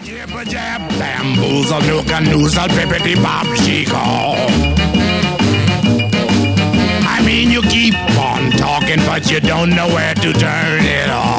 Jibba jab, bamboozle, nooka noozle, bippity bop, chico. I mean, you keep on talking, but you don't know where to turn it off.